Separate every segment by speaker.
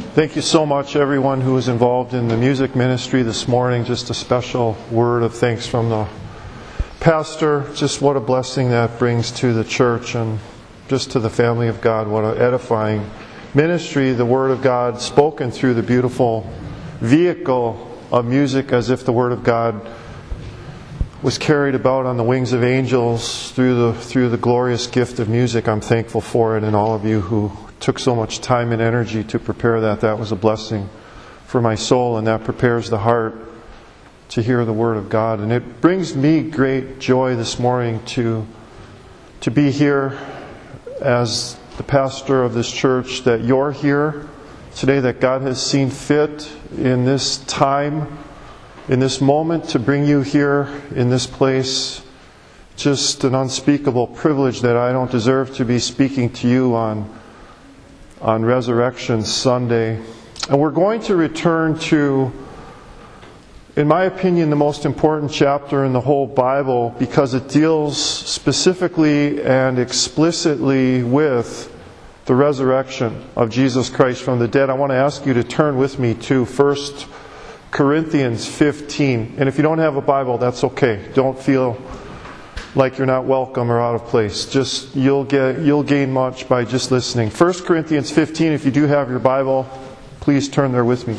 Speaker 1: Thank you so much, everyone who was involved in the music ministry this morning. Just a special word of thanks from the pastor. Just what a blessing that brings to the church and just to the family of God. What an edifying ministry, the Word of God spoken through the beautiful vehicle of music, as if the Word of God was carried about on the wings of angels through the glorious gift of music. I'm thankful for it, and all of you who took so much time and energy to prepare that. That was a blessing for my soul, and that prepares the heart to hear the Word of God. And it brings me great joy this morning to be here as the pastor of this church, that you're here today, that God has seen fit in this time, in this moment, to bring you here in this place. Just an unspeakable privilege that I don't deserve to be speaking to you on Resurrection Sunday. And we're going to return to, in my opinion, the most important chapter in the whole Bible, because it deals specifically and explicitly with the resurrection of Jesus Christ from the dead. I want to ask you to turn with me to 1 Corinthians 15. And if you don't have a Bible, that's okay. Don't feel like you're not welcome or out of place. Just you'll gain much by just listening. 1 Corinthians 15, if you do have your Bible, please turn there with me.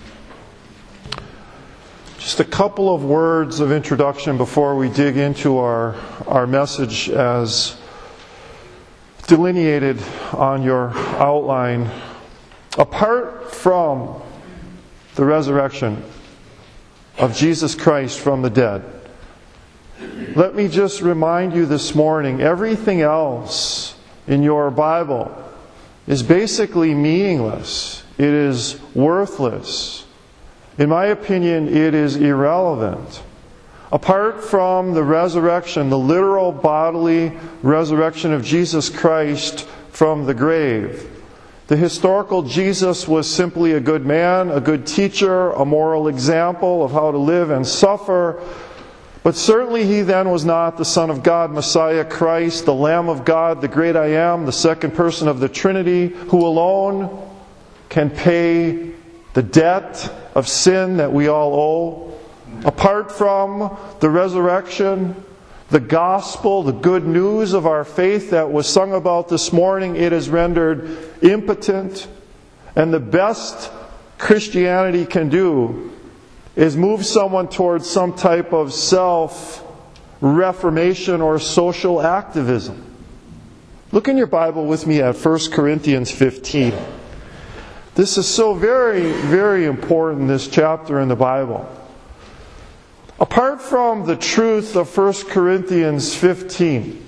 Speaker 1: Just a couple of words of introduction before we dig into our message as delineated on your outline. Apart from the resurrection of Jesus Christ from the dead, let me just remind you this morning, everything else in your Bible is basically meaningless. It is worthless. In my opinion, it is irrelevant. Apart from the resurrection, the literal bodily resurrection of Jesus Christ from the grave, the historical Jesus was simply a good man, a good teacher, a moral example of how to live and suffer. But certainly he then was not the Son of God, Messiah Christ, the Lamb of God, the great I Am, the second person of the Trinity, who alone can pay the debt of sin that we all owe. Apart from the resurrection, the gospel, the good news of our faith that was sung about this morning, it is rendered impotent. And the best Christianity can do is move someone towards some type of self-reformation or social activism. Look in your Bible with me at 1 Corinthians 15. This is so very, very important, this chapter in the Bible. Apart from the truth of 1 Corinthians 15,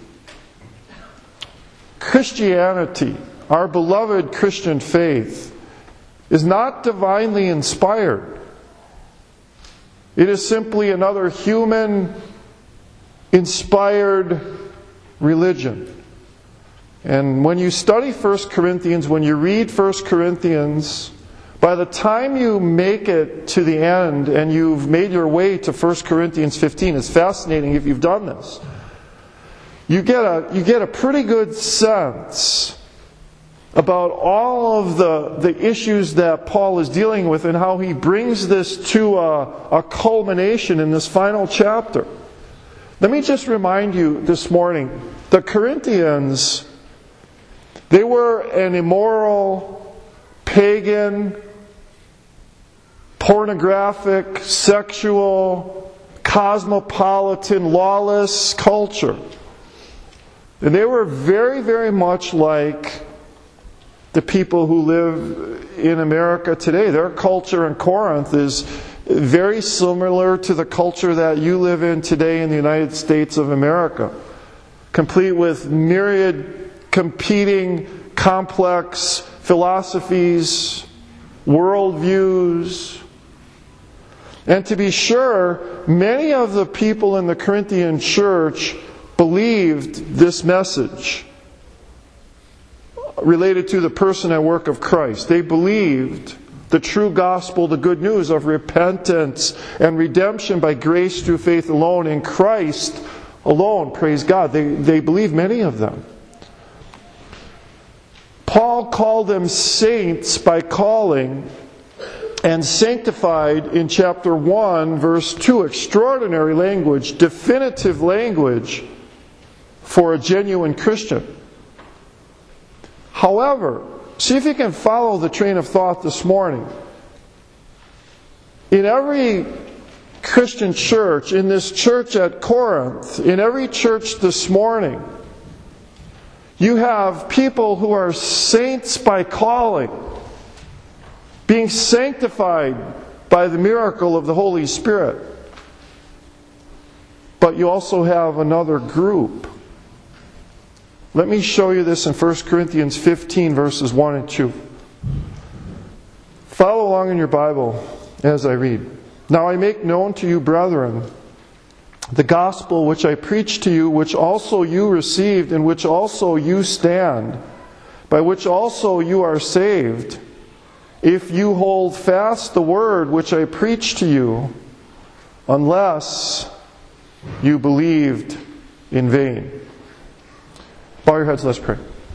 Speaker 1: Christianity, our beloved Christian faith, is not divinely inspired. It is simply another human-inspired religion. And when you study 1 Corinthians, when you read 1 Corinthians, by the time you make it to the end and you've made your way to 1 Corinthians 15, it's fascinating if you've done this. You get a pretty good sense about all of the issues that Paul is dealing with and how he brings this to a culmination in this final chapter. Let me just remind you this morning, the Corinthians, they were an immoral, pagan, pornographic, sexual, cosmopolitan, lawless culture. And they were very, very much like the people who live in America today. Their culture in Corinth is very similar to the culture that you live in today in the United States of America, complete with myriad competing, complex philosophies, worldviews. And to be sure, many of the people in the Corinthian church believed this message related to the person and work of Christ. They believed the true gospel, the good news of repentance and redemption by grace through faith alone in Christ alone. Praise God. They believed, many of them. Paul called them saints by calling, and sanctified in chapter 1, verse 2. Extraordinary language, definitive language for a genuine Christian. However, see if you can follow the train of thought this morning. In every Christian church, in this church at Corinth, in every church this morning, you have people who are saints by calling, being sanctified by the miracle of the Holy Spirit. But you also have another group. Let me show you this in 1 Corinthians 15, verses 1 and 2. Follow along in your Bible as I read. Now I make known to you, brethren, the gospel which I preached to you, which also you received, in which also you stand, by which also you are saved, if you hold fast the word which I preached to you, unless you believed in vain. Bow your heads, let's pray.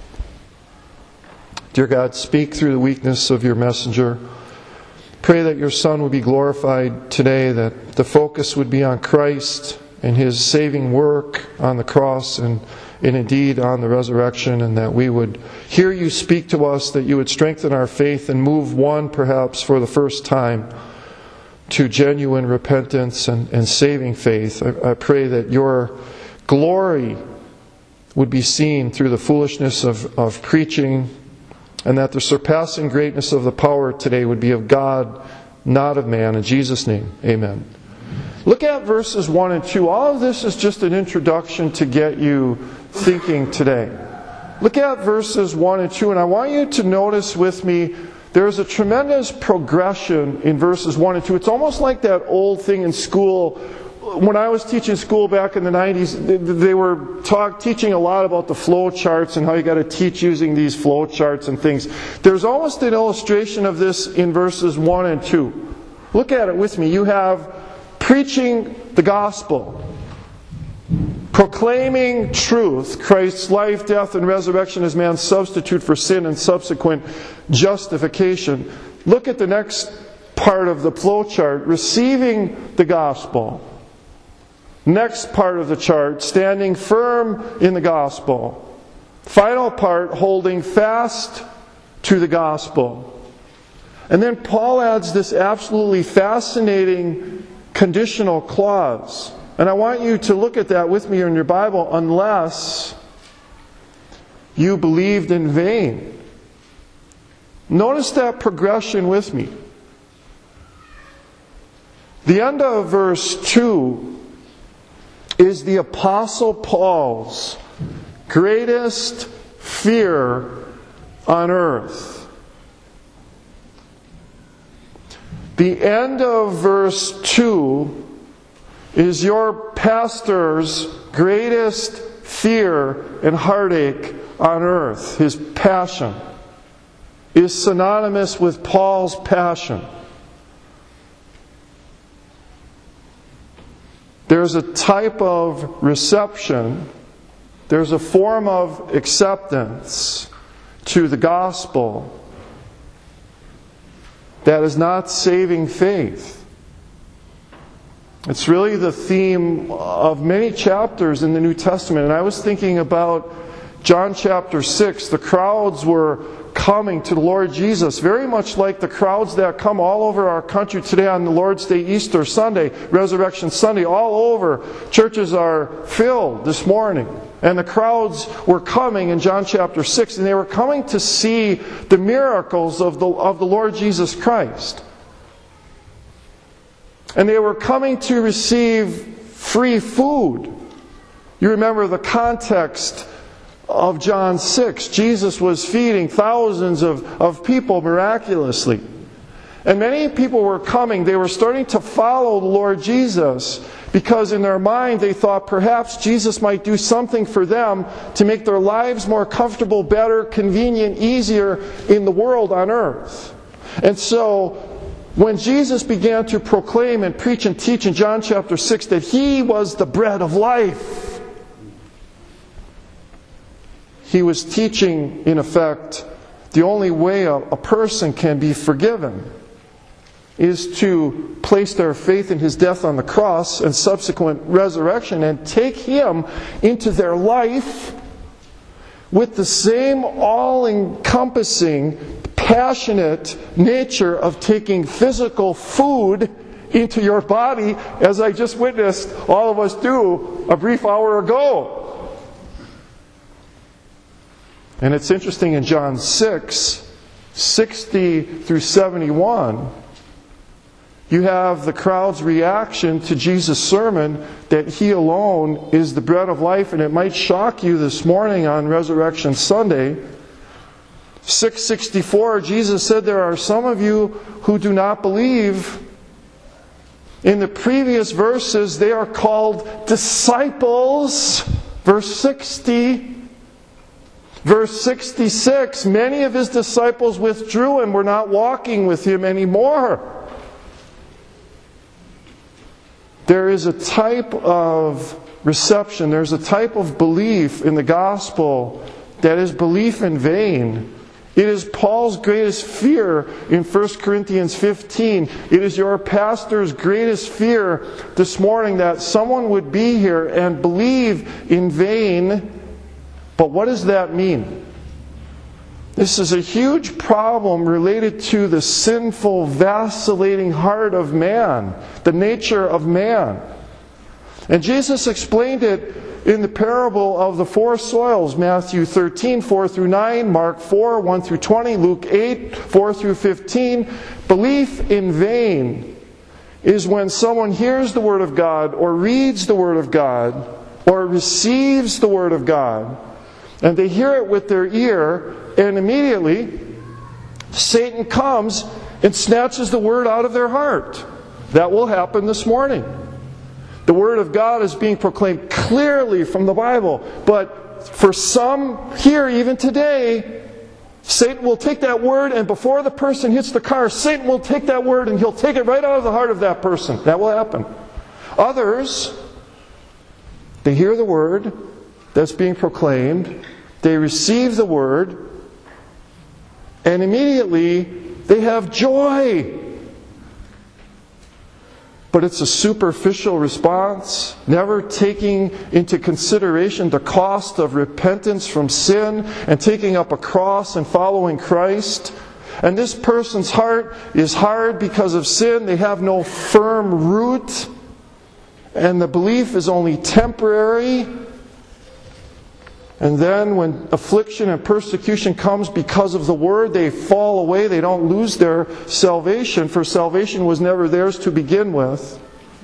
Speaker 1: Dear God, speak through the weakness of your messenger. Pray that your Son would be glorified today, that the focus would be on Christ and His saving work on the cross and indeed on the resurrection, and that we would hear you speak to us, that you would strengthen our faith and move one, perhaps for the first time, to genuine repentance and saving faith. I pray that your glory would be seen through the foolishness of preaching, and that the surpassing greatness of the power today would be of God, not of man. In Jesus' name, amen. Look at verses 1 and 2. All of this is just an introduction to get you thinking today. Look at verses 1 and 2, and I want you to notice with me there's a tremendous progression in verses 1 and 2. It's almost like that old thing in school. When I was teaching school back in the 90s, they were teaching a lot about the flow charts and how you got to teach using these flow charts and things. There's almost an illustration of this in verses 1 and 2. Look at it with me. You have preaching the gospel, proclaiming truth, Christ's life, death, and resurrection as man's substitute for sin and subsequent justification. Look at the next part of the flow chart, receiving the gospel. Next part of the chart, standing firm in the gospel. Final part, holding fast to the gospel. And then Paul adds this absolutely fascinating conditional clause. And I want you to look at that with me in your Bible, unless you believed in vain. Notice that progression with me. The end of verse 2 is the Apostle Paul's greatest fear on earth. The end of verse 2 is your pastor's greatest fear and heartache on earth. His passion is synonymous with Paul's passion. There's a type of reception, there's a form of acceptance to the gospel that is not saving faith. It's really the theme of many chapters in the New Testament. And I was thinking about John chapter 6. The crowds were coming to the Lord Jesus, very much like the crowds that come all over our country today on the Lord's Day, Easter Sunday, Resurrection Sunday. All over, churches are filled this morning. And the crowds were coming in John chapter 6, and they were coming to see the miracles of the Lord Jesus Christ. And they were coming to receive free food. You remember the context of John 6. Jesus was feeding thousands of people miraculously. And many people were coming. They were starting to follow the Lord Jesus because in their mind they thought perhaps Jesus might do something for them to make their lives more comfortable, better, convenient, easier in the world on earth. And so when Jesus began to proclaim and preach and teach in John chapter 6 that He was the bread of life, He was teaching, in effect, The only way a person can be forgiven is to place their faith in His death on the cross and subsequent resurrection and take Him into their life with the same all-encompassing, passionate nature of taking physical food into your body, as I just witnessed all of us do a brief hour ago. And it's interesting in John 6, 60 through 71, you have the crowd's reaction to Jesus' sermon that He alone is the bread of life, and it might shock you this morning on Resurrection Sunday. 6:64, Jesus said, "There are some of you who do not believe." In the previous verses, they are called disciples. Verse 60. Verse 66, many of His disciples withdrew and were not walking with Him anymore. There is a type of reception, there's a type of belief in the gospel that is belief in vain. It is Paul's greatest fear in 1 Corinthians 15. It is your pastor's greatest fear this morning that someone would be here and believe in vain. But what does that mean? This is a huge problem related to the sinful, vacillating heart of man, the nature of man. And Jesus explained it in the parable of the four soils, Matthew 13, 4 through 9, Mark 4, 1 through 20, Luke 8, 4 through 15. Belief in vain is when someone hears the Word of God, or reads the Word of God, or receives the Word of God, and they hear it with their ear, and immediately Satan comes and snatches the Word out of their heart. That will happen this morning. The Word of God is being proclaimed clearly from the Bible. But for some here, even today, Satan will take that Word, and before the person hits the car, Satan will take that Word and he'll take it right out of the heart of that person. That will happen. Others, they hear the Word that's being proclaimed, they receive the Word, and immediately they have joy. But it's a superficial response, never taking into consideration the cost of repentance from sin and taking up a cross and following Christ. And this person's heart is hard because of sin. They have no firm root, and the belief is only temporary. And then when affliction and persecution comes because of the Word, they fall away. They don't lose their salvation, for salvation was never theirs to begin with.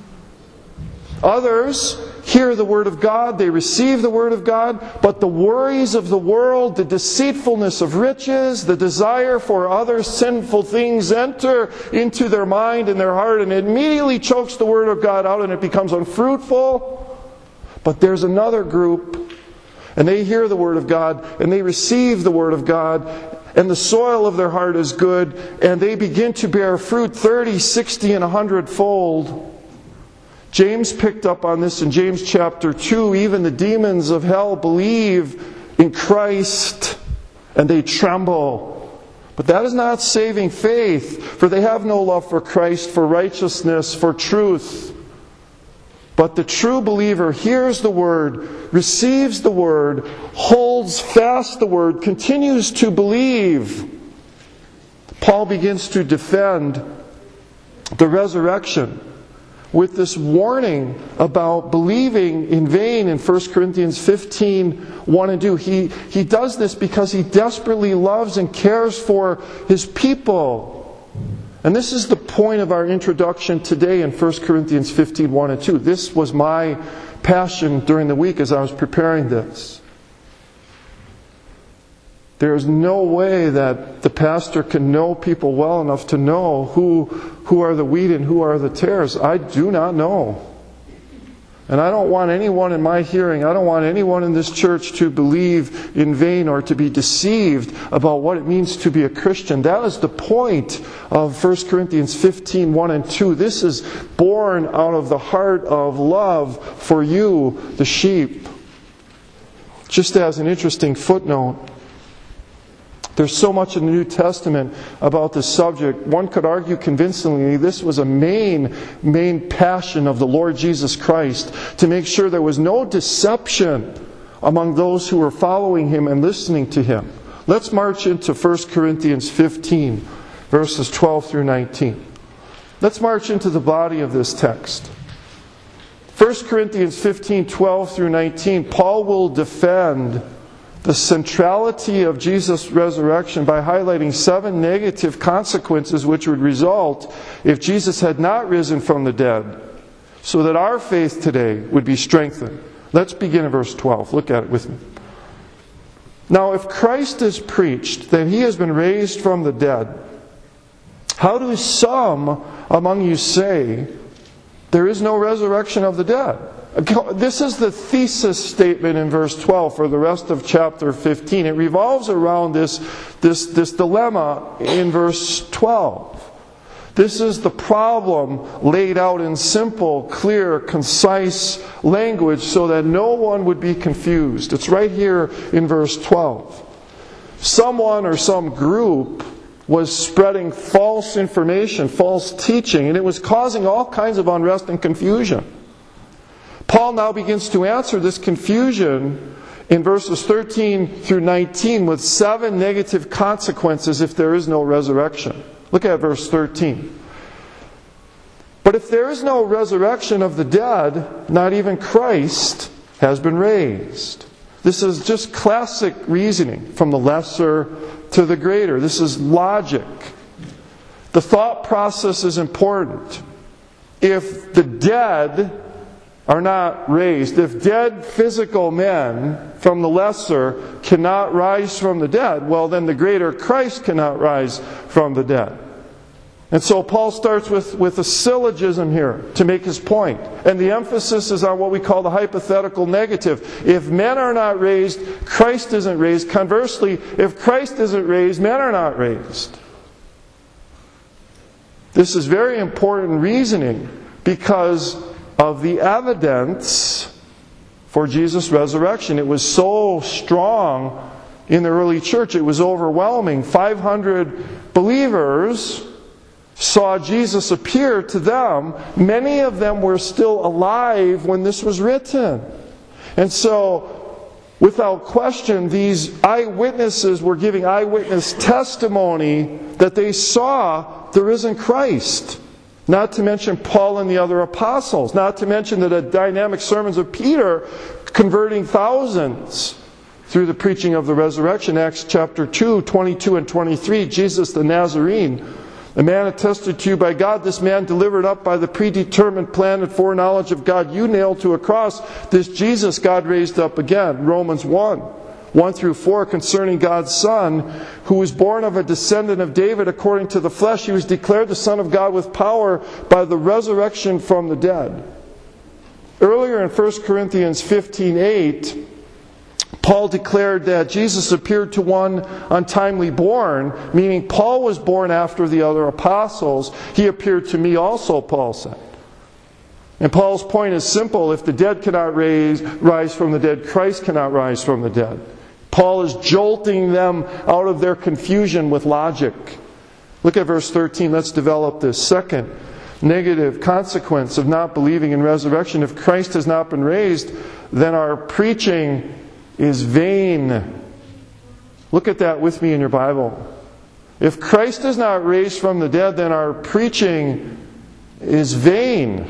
Speaker 1: Others hear the Word of God, they receive the Word of God, but the worries of the world, the deceitfulness of riches, the desire for other sinful things enter into their mind and their heart, and it immediately chokes the Word of God out and it becomes unfruitful. But there's another group, and they hear the Word of God, and they receive the Word of God, and the soil of their heart is good, and they begin to bear fruit 30, 60, and 100-fold. James picked up on this in James chapter 2. Even the demons of hell believe in Christ, and they tremble. But that is not saving faith, for they have no love for Christ, for righteousness, for truth. But the true believer hears the Word, receives the Word, holds fast the Word, continues to believe. Paul begins to defend the resurrection with this warning about believing in vain in 1 Corinthians 15, 1 and 2. He does this because he desperately loves and cares for his people. And this is the point of our introduction today in 1 Corinthians 15, 1 and 2. This was my passion during the week as I was preparing this. There is no way that the pastor can know people well enough to know who are the wheat and who are the tares. I do not know. And I don't want anyone in my hearing, I don't want anyone in this church to believe in vain or to be deceived about what it means to be a Christian. That is the point of 1 Corinthians 15, 1 and 2. This is born out of the heart of love for you, the sheep. Just as an interesting footnote, There's so much in the New Testament about this subject. One could argue convincingly this was a main passion of the Lord Jesus Christ, to make sure there was no deception among those who were following Him and listening to Him. Let's march into 1 Corinthians 15, verses 12 through 19. Let's march into the body of this text. 1 Corinthians 15, 12 through 19, Paul will defend the centrality of Jesus' resurrection by highlighting 7 negative consequences which would result if Jesus had not risen from the dead, so that our faith today would be strengthened. Let's begin in verse 12. Look at it with me. Now, if Christ is preached that He has been raised from the dead, how do some among you say there is no resurrection of the dead? This is the thesis statement in verse 12 for the rest of chapter 15. It revolves around this dilemma in verse 12. This is the problem laid out in simple, clear, concise language so that no one would be confused. It's right here in verse 12. Someone or some group was spreading false information, false teaching, and it was causing all kinds of unrest and confusion. Paul now begins to answer this confusion in verses 13 through 19 with 7 negative consequences if there is no resurrection. Look at verse 13. But if there is no resurrection of the dead, not even Christ has been raised. This is just classic reasoning from the lesser to the greater. This is logic. The thought process is important. If the dead are not raised, if dead physical men from the lesser cannot rise from the dead, well then the greater Christ cannot rise from the dead. And so Paul starts with a syllogism here to make his point. And the emphasis is on what we call the hypothetical negative. If men are not raised, Christ isn't raised. Conversely, if Christ isn't raised, men are not raised. This is very important reasoning because of the evidence for Jesus' resurrection. It was so strong in the early church. It was overwhelming. 500 believers saw Jesus appear to them. Many of them were still alive when this was written. And so, without question, these eyewitnesses were giving eyewitness testimony that they saw the risen Christ. Not to mention Paul and the other apostles. Not to mention the dynamic sermons of Peter converting thousands through the preaching of the resurrection. Acts chapter 2, 22 and 23. Jesus the Nazarene, a man attested to you by God, this man delivered up by the predetermined plan and foreknowledge of God, you nailed to a cross. This Jesus God raised up again. Romans 1 through 4, concerning God's Son, who was born of a descendant of David according to the flesh. He was declared the Son of God with power by the resurrection from the dead. Earlier in 1 Corinthians 15:8, Paul declared that Jesus appeared to one untimely born, meaning Paul was born after the other apostles. He appeared to me also, Paul said. And Paul's point is simple. If the dead cannot rise from the dead, Christ cannot rise from the dead. Paul is jolting them out of their confusion with logic. Look at verse 13. Let's develop this. Second negative consequence of not believing in resurrection. If Christ has not been raised, then our preaching is vain. Look at that with me in your Bible. If Christ is not raised from the dead, then our preaching is vain.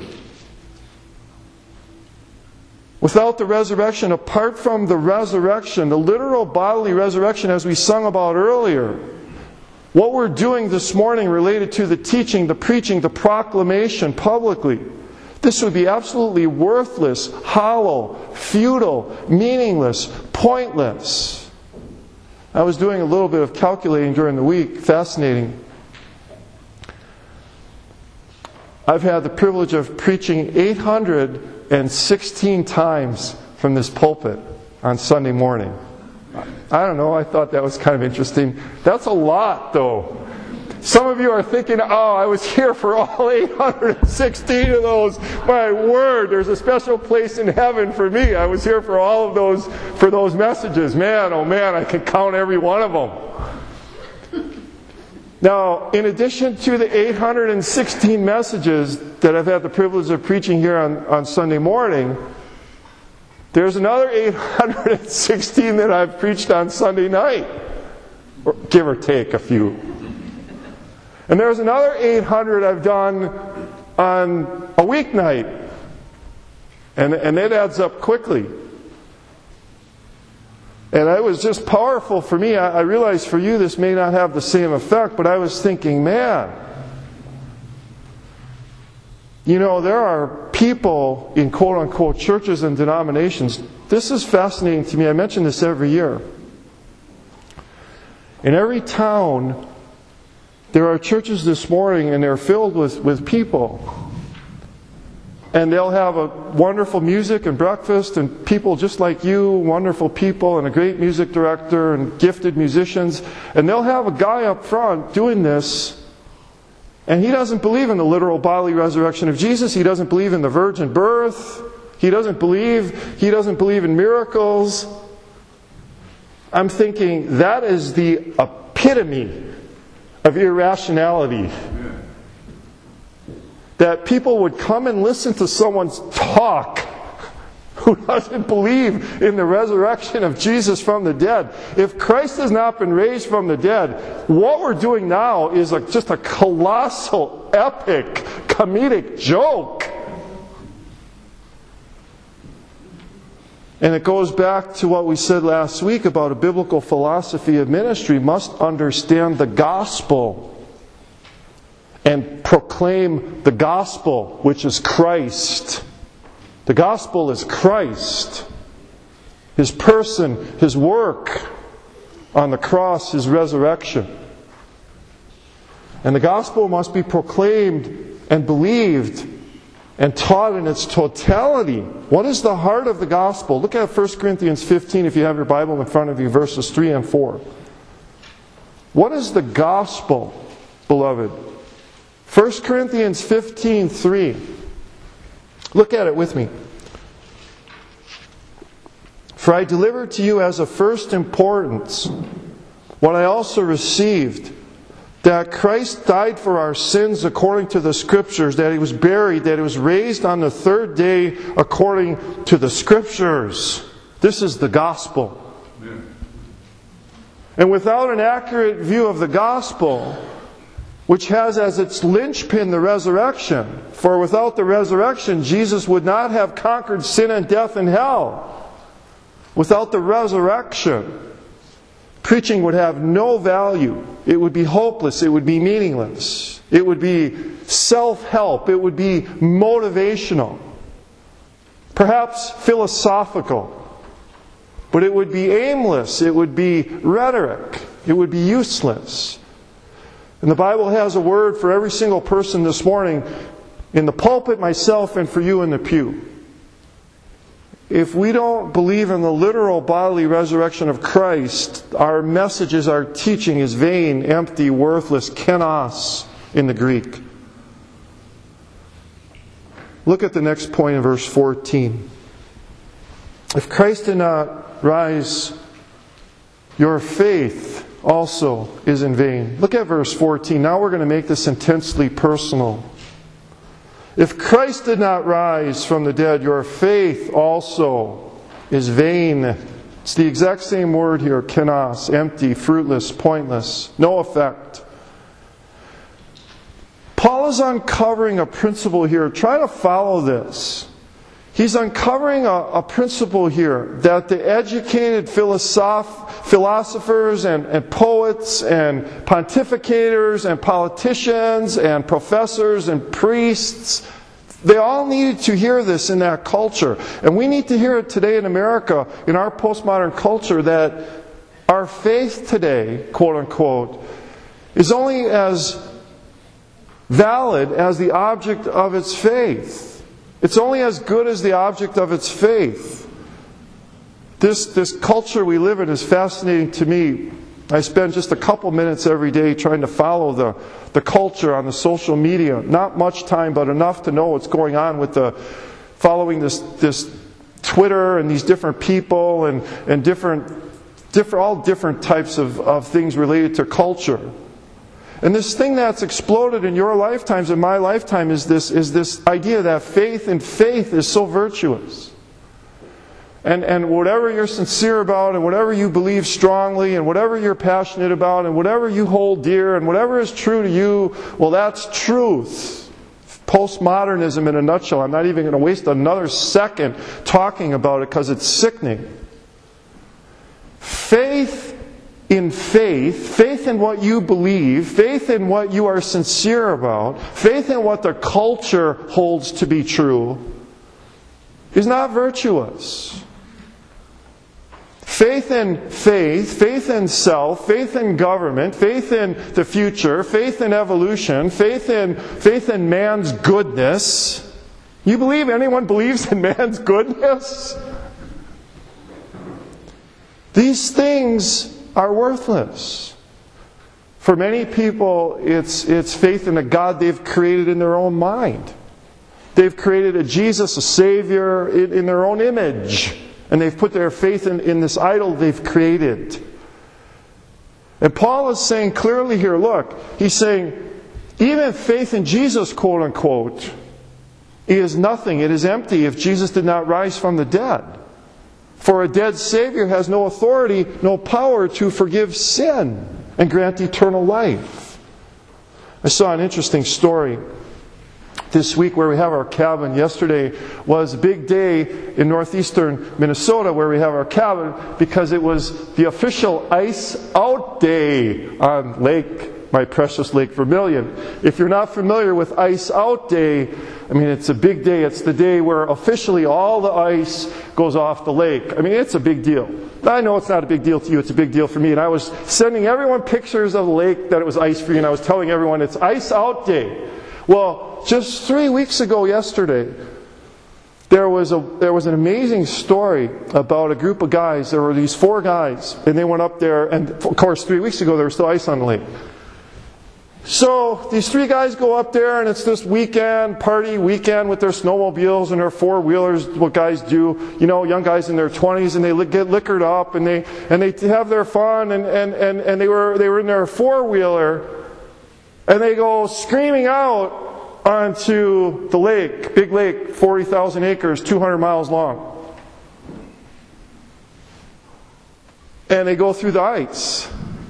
Speaker 1: Without the resurrection, apart from the resurrection, the literal bodily resurrection as we sung about earlier, what we're doing this morning related to the teaching, the preaching, the proclamation publicly, this would be absolutely worthless, hollow, futile, meaningless, pointless. I was doing a little bit of calculating during the week. Fascinating. I've had the privilege of preaching 816 times from this pulpit on Sunday morning. I don't know, I thought that was kind of interesting. That's a lot, though. Some of you are thinking, oh, I was here for all 816 of those. My word, there's a special place in heaven for me. I was here for all of those, for those messages. Man, oh man, I can count every one of them. Now, in addition to the 816 messages that I've had the privilege of preaching here on Sunday morning, there's another 816 that I've preached on Sunday night, give or take a few. And there's another 800 I've done on a weeknight. And it adds up quickly. And it was just powerful for me. I realize for you this may not have the same effect, but I was thinking, man, you know, there are people in quote-unquote churches and denominations. This is fascinating to me. I mention this every year. In every town, there are churches this morning, and they're filled with people. And they'll have a wonderful music and breakfast and people just like you, wonderful people, and a great music director and gifted musicians. And they'll have a guy up front doing this, and he doesn't believe in the literal bodily resurrection of Jesus. He doesn't believe in the virgin birth. He doesn't believe in miracles. I'm thinking that is the epitome of irrationality. That people would come and listen to someone's talk who doesn't believe in the resurrection of Jesus from the dead. If Christ has not been raised from the dead, what we're doing now is just a colossal, epic, comedic joke. And it goes back to what we said last week about a biblical philosophy of ministry must understand the gospel and proclaim the gospel, which is Christ. The gospel is Christ. His person, His work on the cross, His resurrection. And the gospel must be proclaimed and believed and taught in its totality. What is the heart of the gospel? Look at 1 Corinthians 15 if you have your Bible in front of you, verses 3 and 4. What is the gospel, beloved? 1 Corinthians 15:3. Look at it with me. For I delivered to you as of first importance what I also received, that Christ died for our sins according to the Scriptures, that He was buried, that He was raised on the third day according to the Scriptures. This is the gospel. Amen. And without an accurate view of the gospel, which has as its linchpin the resurrection. For without the resurrection, Jesus would not have conquered sin and death and hell. Without the resurrection, preaching would have no value. It would be hopeless. It would be meaningless. It would be self-help. It would be motivational. Perhaps philosophical. But it would be aimless. It would be rhetoric. It would be useless. And the Bible has a word for every single person this morning, in the pulpit, myself, and for you in the pew. If we don't believe in the literal bodily resurrection of Christ, our messages, our teaching is vain, empty, worthless, kenos in the Greek. Look at the next point in verse 14. If Christ did not rise, your faith also is in vain. Look at verse 14. Now we're going to make this intensely personal. If Christ did not rise from the dead, your faith also is vain. It's the exact same word here, kenos, empty, fruitless, pointless, no effect. Paul is uncovering a principle here. Try to follow this. He's uncovering a principle here that the educated philosophers and poets and pontificators and politicians and professors and priests, they all needed to hear this in that culture. And we need to hear it today in America, in our postmodern culture, that our faith today, quote unquote, is only as valid as the object of its faith. It's only as good as the object of its faith. This culture we live in is fascinating to me. I spend just a couple minutes every day trying to follow the culture on the social media. Not much time, but enough to know what's going on with following this Twitter and these different people and all different types of things related to culture. And this thing that's exploded in your lifetimes and my lifetime is this idea that faith is so virtuous. And whatever you're sincere about, and whatever you believe strongly, and whatever you're passionate about, and whatever you hold dear, and whatever is true to you, well, that's truth. Postmodernism in a nutshell. I'm not even going to waste another second talking about it because it's sickening. Faith in what you believe, faith in what you are sincere about, faith in what the culture holds to be true, is not virtuous. Faith in self, faith in government, faith in the future, faith in evolution, faith in man's goodness. You believe anyone believes in man's goodness? These things are worthless. For many people, it's faith in a God they've created in their own mind. They've created a Jesus, a Savior, in their own image. And they've put their faith in this idol they've created. And Paul is saying clearly here, look, he's saying, even faith in Jesus, quote unquote, is nothing. It is empty if Jesus did not rise from the dead. For a dead Savior has no authority, no power to forgive sin and grant eternal life. I saw an interesting story this week where we have our cabin. Yesterday was a big day in northeastern Minnesota where we have our cabin because it was the official ice out day on my precious Lake Vermilion. If you're not familiar with Ice Out Day, I mean, it's a big day. It's the day where officially all the ice goes off the lake. I mean, it's a big deal. I know it's not a big deal to you. It's a big deal for me. And I was sending everyone pictures of the lake that it was ice-free, and I was telling everyone it's Ice Out Day. Well, just 3 weeks ago yesterday, there was an amazing story about a group of guys. There were these 4 guys, and they went up there, and of course 3 weeks ago there was still ice on the lake. So these 3 guys go up there, and it's this party weekend with their snowmobiles and their 4-wheelers, what guys do, young guys in their 20s, and they get liquored up, and they have their fun, and they were in their 4-wheeler, and they go screaming out onto the lake, big lake, 40,000 acres, 200 miles long. And they go through the ice.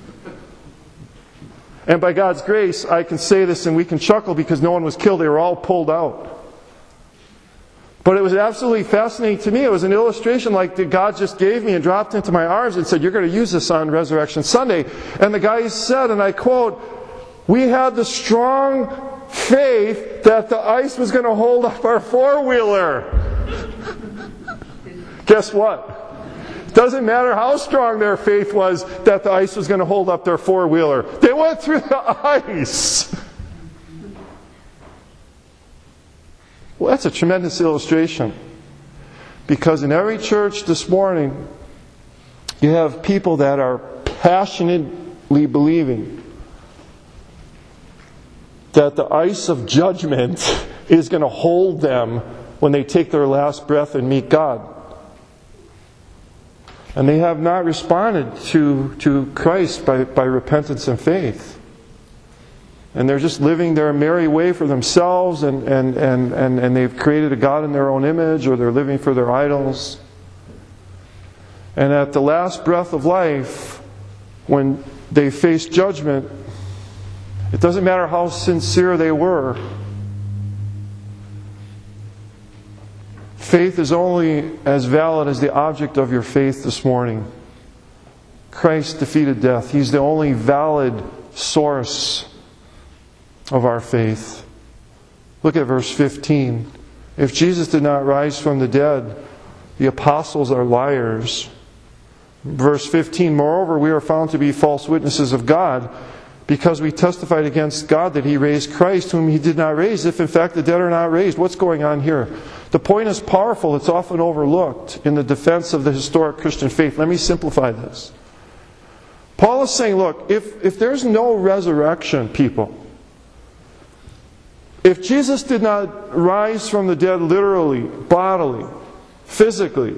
Speaker 1: And by God's grace, I can say this and we can chuckle because no one was killed. They were all pulled out. But it was absolutely fascinating to me. It was an illustration like that God just gave me and dropped into my arms and said, you're going to use this on Resurrection Sunday. And the guy said, and I quote, we had the strong faith that the ice was going to hold up our 4-wheeler. Guess what? It doesn't matter how strong their faith was that the ice was going to hold up their 4-wheeler. They went through the ice. Well, that's a tremendous illustration. Because in every church this morning, you have people that are passionately believing that the ice of judgment is going to hold them when they take their last breath and meet God. And they have not responded to Christ by repentance and faith. And they're just living their merry way for themselves, and they've created a God in their own image, or they're living for their idols. And at the last breath of life, when they face judgment, it doesn't matter how sincere they were. Faith is only as valid as the object of your faith this morning. Christ defeated death. He's the only valid source of our faith. Look at verse 15. If Jesus did not rise from the dead, the apostles are liars. Verse 15, moreover, we are found to be false witnesses of God, because we testified against God that He raised Christ, whom He did not raise, if in fact the dead are not raised. What's going on here? The point is powerful. It's often overlooked in the defense of the historic Christian faith. Let me simplify this. Paul is saying, look, if there's no resurrection, people, if Jesus did not rise from the dead literally, bodily, physically,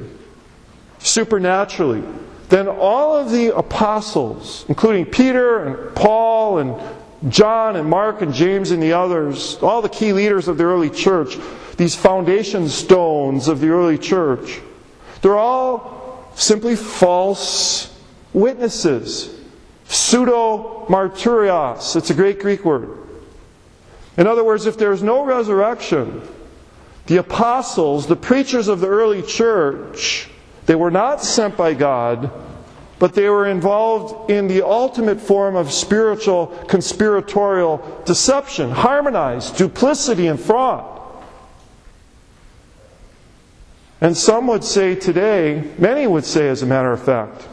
Speaker 1: supernaturally, then all of the apostles, including Peter and Paul and John and Mark and James and the others, all the key leaders of the early church, these foundation stones of the early church, they're all simply false witnesses. Pseudo-martyrios. It's a great Greek word. In other words, if there's no resurrection, the apostles, the preachers of the early church, they were not sent by God, but they were involved in the ultimate form of spiritual conspiratorial deception, harmonized, duplicity, and fraud. And some would say today, many would say as a matter of fact,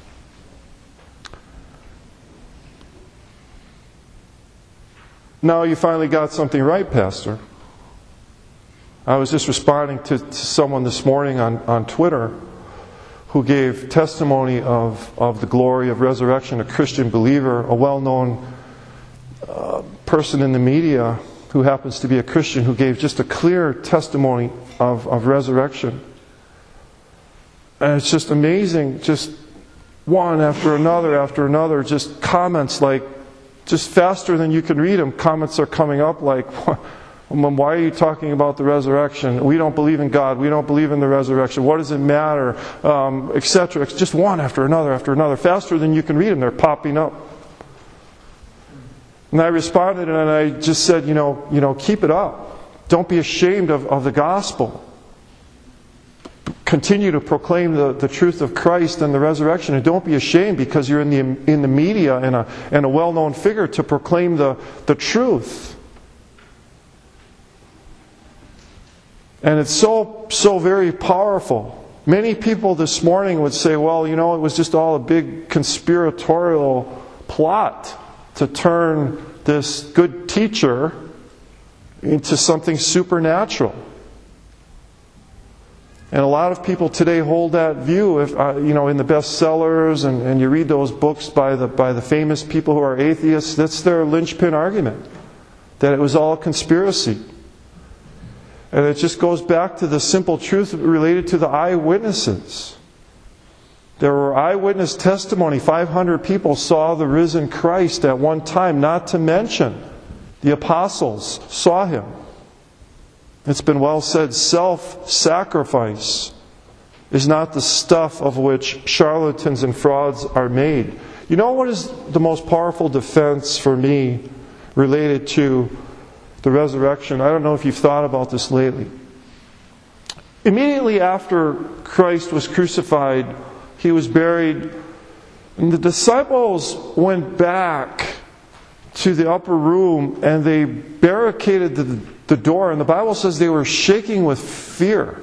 Speaker 1: now you finally got something right, Pastor. I was just responding to someone this morning on Twitter who gave testimony of the glory of resurrection, a Christian believer, a well-known person in the media who happens to be a Christian, who gave just a clear testimony of resurrection. And it's just amazing, just one after another, just comments like, just faster than you can read them, comments are coming up like, why are you talking about the resurrection? We don't believe in God. We don't believe in the resurrection. What does it matter? Etc. It's just one after another. Faster than you can read them, they're popping up. And I responded and I just said, keep it up. Don't be ashamed of the gospel. Continue to proclaim the truth of Christ and the resurrection, and don't be ashamed because you're in the media and a well-known figure to proclaim the truth. And it's so very powerful. Many people this morning would say, well, it was just all a big conspiratorial plot to turn this good teacher into something supernatural. And a lot of people today hold that view. If in the bestsellers and you read those books by the famous people who are atheists, that's their linchpin argument, that it was all a conspiracy. And it just goes back to the simple truth related to the eyewitnesses. There were eyewitness testimony. 500 people saw the risen Christ at one time, not to mention the apostles saw Him. It's been well said, self-sacrifice is not the stuff of which charlatans and frauds are made. You know what is the most powerful defense for me related to the resurrection? I don't know if you've thought about this lately. Immediately after Christ was crucified, He was buried, and the disciples went back to the upper room and they barricaded the door, and the Bible says they were shaking with fear.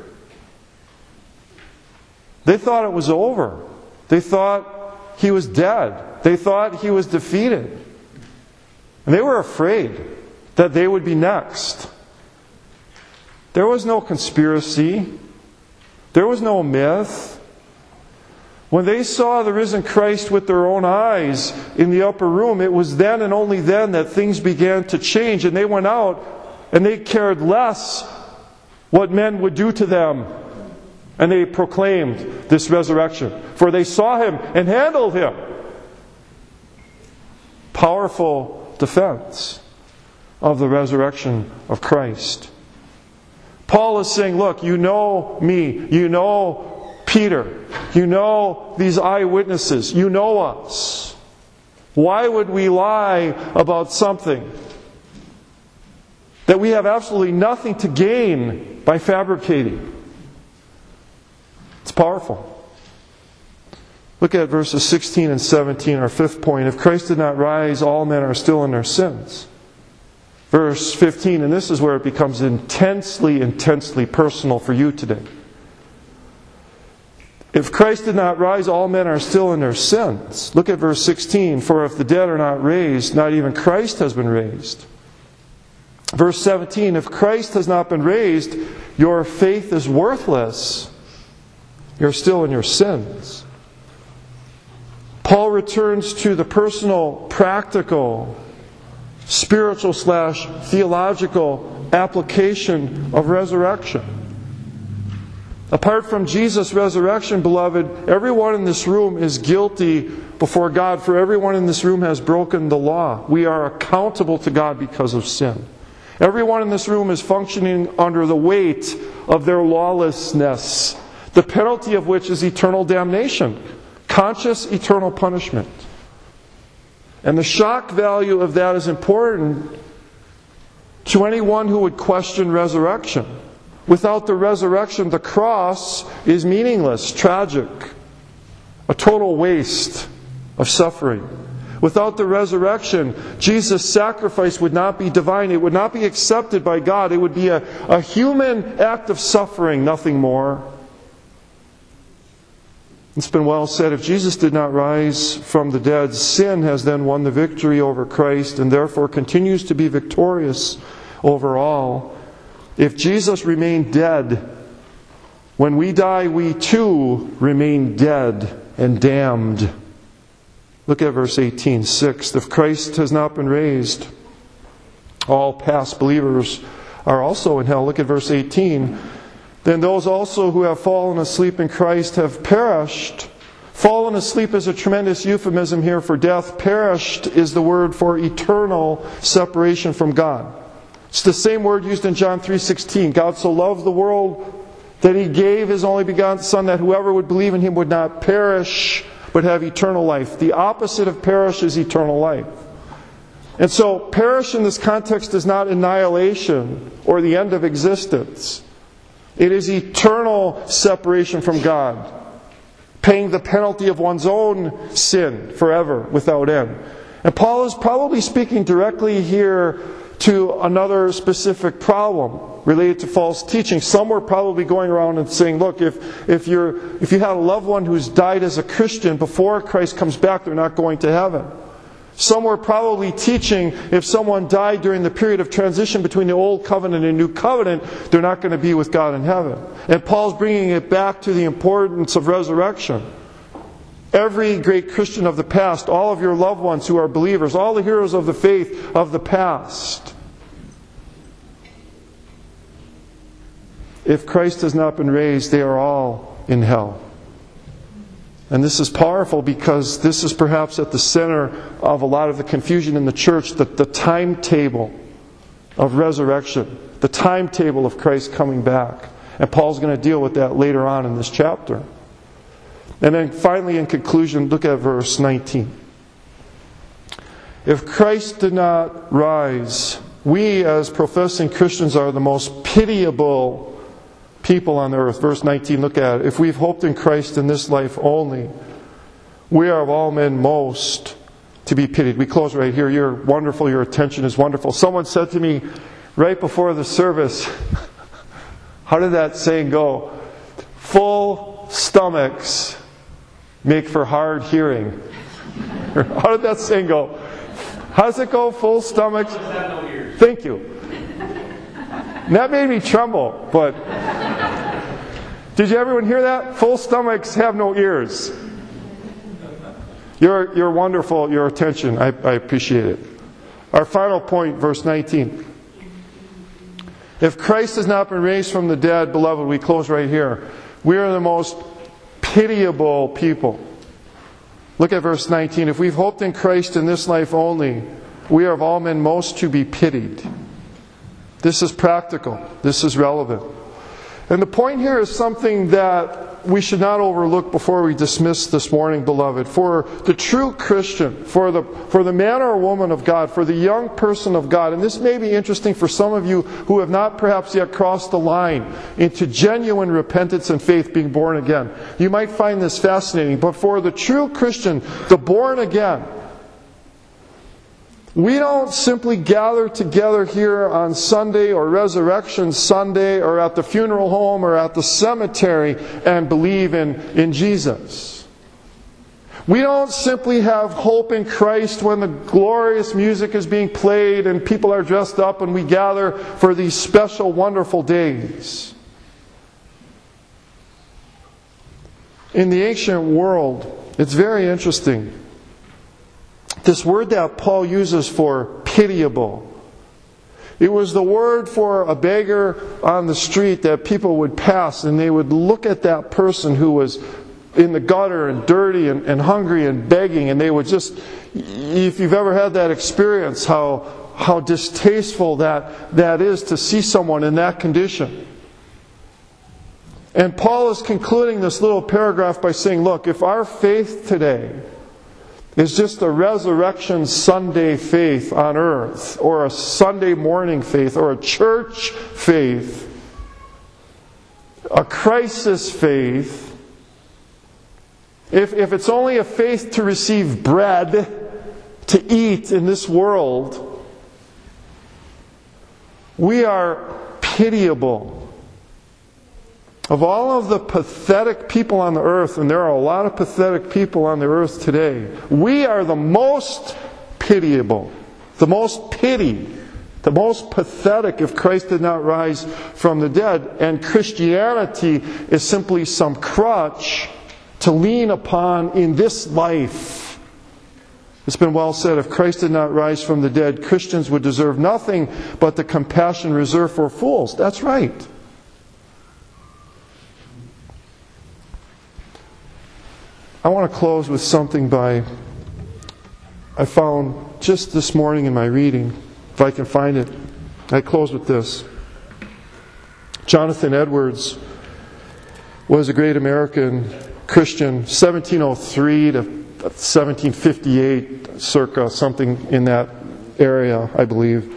Speaker 1: They thought it was over. They thought He was dead. They thought He was defeated. And they were afraid that they would be next. There was no conspiracy. There was no myth. When they saw the risen Christ with their own eyes in the upper room, it was then and only then that things began to change. And they went out and they cared less what men would do to them. And they proclaimed this resurrection. For they saw Him and handled Him. Powerful defense of the resurrection of Christ. Paul is saying, look, you know me. You know Peter. You know these eyewitnesses. You know us. Why would we lie about something that we have absolutely nothing to gain by fabricating? It's powerful. Look at verses 16 and 17, our fifth point. If Christ did not rise, all men are still in their sins. Verse 15, and this is where it becomes intensely personal for you today. If Christ did not rise, all men are still in their sins. Look at verse 16. For if the dead are not raised, not even Christ has been raised. Verse 17. If Christ has not been raised, your faith is worthless. You're still in your sins. Paul returns to the personal, practical, spiritual/theological application of resurrection. Apart from Jesus' resurrection, beloved, everyone in this room is guilty before God, for everyone in this room has broken the law. We are accountable to God because of sin. Everyone in this room is functioning under the weight of their lawlessness, the penalty of which is eternal damnation, conscious eternal punishment. And the shock value of that is important to anyone who would question resurrection. Without the resurrection, the cross is meaningless, tragic, a total waste of suffering. Without the resurrection, Jesus' sacrifice would not be divine. It would not be accepted by God. It would be a human act of suffering, nothing more. It's been well said, if Jesus did not rise from the dead, sin has then won the victory over Christ and therefore continues to be victorious over all. If Jesus remained dead, when we die, we too remain dead and damned. Look at verse 18. Sixth, if Christ has not been raised, all past believers are also in hell. Look at verse 18. Then those also who have fallen asleep in Christ have perished. Fallen asleep is a tremendous euphemism here for death. Perished is the word for eternal separation from God. It's the same word used in John 3:16. God so loved the world that He gave His only begotten Son, that whoever would believe in Him would not perish, but have eternal life. The opposite of perish is eternal life. And so, perish in this context is not annihilation or the end of existence. It is eternal separation from God, paying the penalty of one's own sin forever, without end. And Paul is probably speaking directly here to another specific problem related to false teaching. Some were probably going around and saying, look, if you had a loved one who's died as a Christian before Christ comes back, they're not going to heaven. Some were probably teaching if someone died during the period of transition between the Old Covenant and New Covenant, they're not going to be with God in heaven. And Paul's bringing it back to the importance of resurrection. Every great Christian of the past, all of your loved ones who are believers, all the heroes of the faith of the past, if Christ has not been raised, they are all in hell. And this is powerful because this is perhaps at the center of a lot of the confusion in the church, the timetable of resurrection, the timetable of Christ coming back. And Paul's going to deal with that later on in this chapter. And then finally, in conclusion, look at verse 19. If Christ did not rise, we as professing Christians are the most pitiable people on the earth. Verse 19, look at it. If we've hoped in Christ in this life only, we are of all men most to be pitied. We close right here. You're wonderful. Your attention is wonderful. Someone said to me right before the service, how did that saying go? Full stomachs make for hard hearing. How did that saying go? How does it go? Full stomachs? Thank you. And that made me tremble, but did you everyone hear that? Full stomachs have no ears. You're wonderful, your attention. I appreciate it. Our final point, verse 19. If Christ has not been raised from the dead, beloved, we close right here. We are the most pitiable people. Look at verse 19. If we've hoped in Christ in this life only, we are of all men most to be pitied. This is practical. This is relevant. And the point here is something that we should not overlook before we dismiss this morning, beloved. For the true Christian, for the man or woman of God, for the young person of God, and this may be interesting for some of you who have not perhaps yet crossed the line into genuine repentance and faith, being born again. You might find this fascinating, but for the true Christian, the born again, we don't simply gather together here on Sunday or Resurrection Sunday or at the funeral home or at the cemetery and believe in Jesus. We don't simply have hope in Christ when the glorious music is being played and people are dressed up and we gather for these special, wonderful days. In the ancient world, it's very interesting. This word that Paul uses for pitiable It was the word for a beggar on the street that people would pass, and they would look at that person who was in the gutter and dirty and hungry and begging, and they would just, if you've ever had that experience, how distasteful that is to see someone in that condition. And Paul is concluding this little paragraph by saying, look, if our faith today is just a resurrection Sunday faith on earth, or a Sunday morning faith, or a church faith, a crisis faith, if it's only a faith to receive bread to eat in this world, we are pitiable. Of all of the pathetic people on the earth, and there are a lot of pathetic people on the earth today, we are the most pitiable, the most pity, the most pathetic if Christ did not rise from the dead. And Christianity is simply some crutch to lean upon in this life. It's been well said, if Christ did not rise from the dead, Christians would deserve nothing but the compassion reserved for fools. That's right. I want to close with something I found just this morning in my reading, if I can find it. I close with this. Jonathan Edwards was a great American Christian, 1703 to 1758, circa, something in that area, I believe.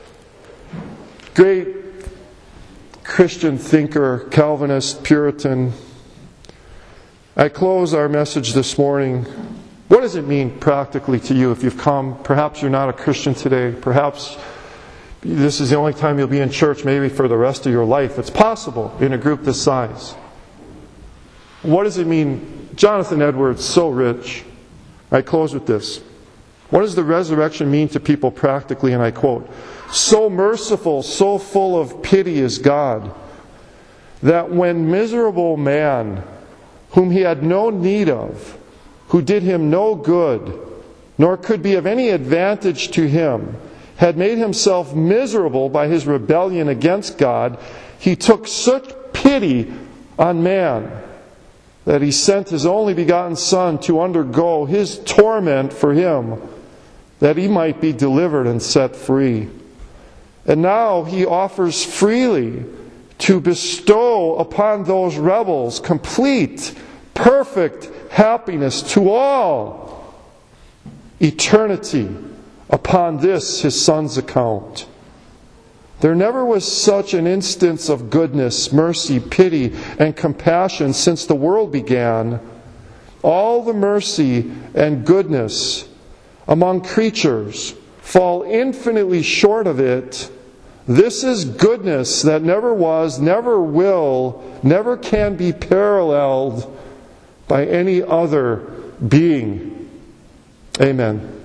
Speaker 1: Great Christian thinker, Calvinist, Puritan. I close our message this morning. What does it mean practically to you if you've come? Perhaps you're not a Christian today. Perhaps this is the only time you'll be in church, maybe for the rest of your life. It's possible in a group this size. What does it mean? Jonathan Edwards, so rich. I close with this. What does the resurrection mean to people practically? And I quote, "So merciful, so full of pity is God, that when miserable man, whom he had no need of, who did him no good, nor could be of any advantage to him, had made himself miserable by his rebellion against God, he took such pity on man that he sent his only begotten Son to undergo his torment for him, that he might be delivered and set free. And now he offers freely to bestow upon those rebels complete, perfect happiness to all eternity upon this his Son's account. There never was such an instance of goodness, mercy, pity, and compassion since the world began. All the mercy and goodness among creatures fall infinitely short of it. This is goodness that never was, never will, never can be paralleled by any other being. Amen.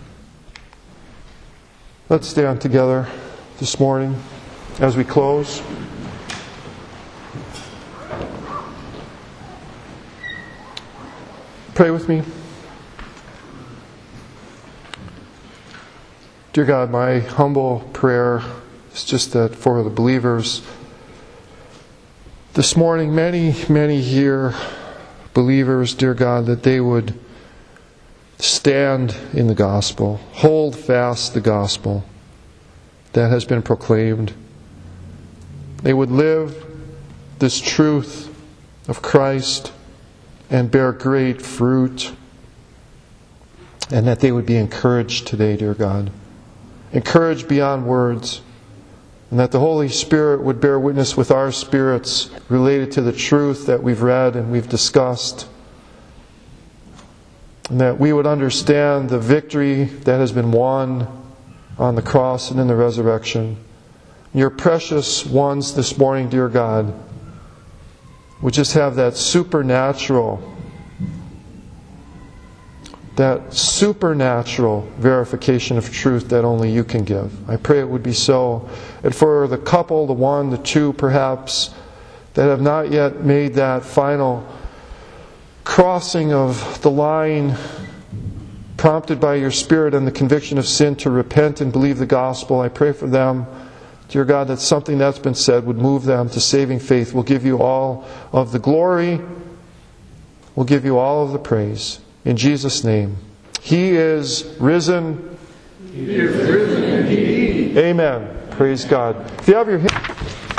Speaker 1: Let's stand together this morning as we close. Pray with me. Dear God, my humble prayer is just that for the believers this morning, many here, believers, dear God, that they would stand in the gospel, hold fast the gospel that has been proclaimed. They would live this truth of Christ and bear great fruit, and that they would be encouraged today, dear God. Encouraged beyond words, and that the Holy Spirit would bear witness with our spirits related to the truth that we've read and we've discussed, and that we would understand the victory that has been won on the cross and in the resurrection. Your precious ones this morning, dear God, would just have that supernatural verification of truth that only you can give. I pray it would be so. And for the couple, the one, the two perhaps, that have not yet made that final crossing of the line prompted by your Spirit and the conviction of sin to repent and believe the gospel. I pray for them, dear God, that something that's been said would move them to saving faith. We'll give you all of the glory. We'll give you all of the praise. In Jesus' name. He is risen.
Speaker 2: He is risen indeed.
Speaker 1: Amen. Praise God. If you have your